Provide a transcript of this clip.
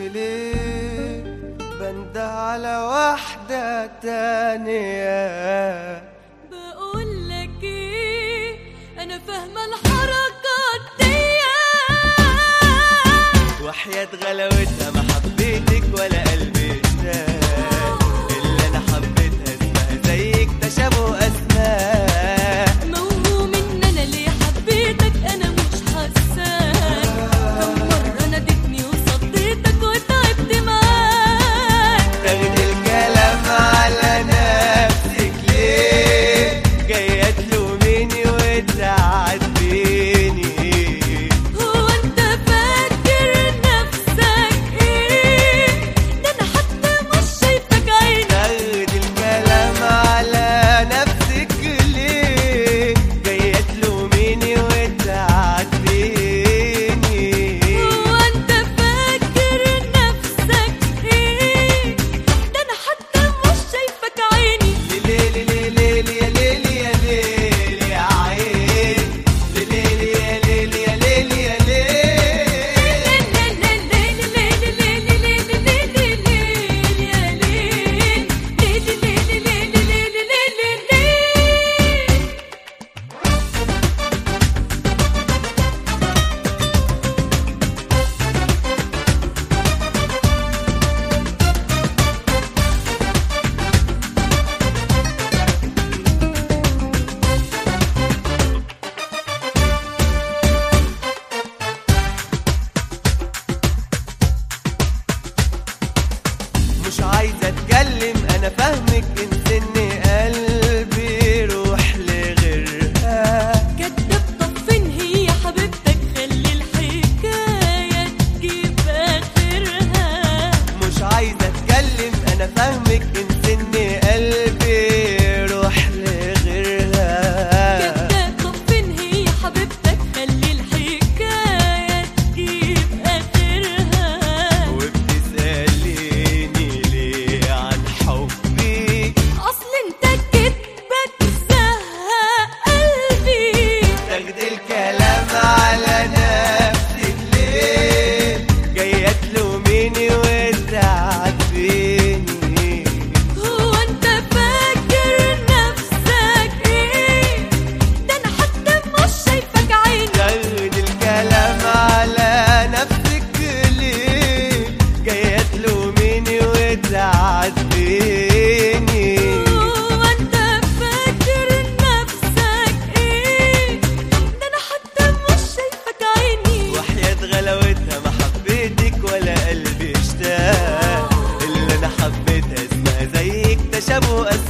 ليه بنده على واحدة تانية. بقولك ايه، انا فاهمة الحركات دي، وحياة غلاوتها ما حبيتك ولا قلبي اشتاق، اللي انا حبيتها اسمها زيك تشابه اسماء. موهوم ان انا ليه حبيتك، انا مش حاساك. كم مرة ناديتني وصديتك وتعبت معاك. تاخدي الكلام على نفسك ليه، جاية تلوميني وتعاتبيني. هو انت فاكر نفسك ايه، ده انا حتى مش شايفك عيني. تاخدي الكلام على نفسك ليه، جاية تلوميني وتعاتبيني. هو انت فاكر نفسك ايه، ده انا حتى مش شايفك عيني. ليلي ليلي يا ليلي يا ليلي يا عين، ليلي يا ليلي يا ليلي يا ليلي. مش عايزة اتكلم، انا فاهمك انسني قلبي روح لغيرها. كدب، طب فين هي حبيبتك؟ خلي الحكاية تجيب آخرها. مش عايزة اتكلم، انا فاهمك انسني قلبي روح لغيرها. كداب، طب فين هي حبيبتك؟ خلي الحكاية تجيب آخرها. وبتسأليني ليه عن حبي، أصل أنت كدبك زهق قلبي. تاخدي الكلام على نفسك ليه، جاية تلوميني وتعاتبيني. هو أنت فاكر نفسك إيه، ده أنا حتى مش شايفك عيني. تاخدي الكلام على نفسك ليه، جاية تلوميني وتعاتبيني. هو أنت فاكر نفسك إيه، ده أنا حتى مش شايفك عيني. وحياة غلاوتها ما حبيتك ولا قلبي اشتاق، اللي انا حبيتها اسمها زيك تشابه اسماء.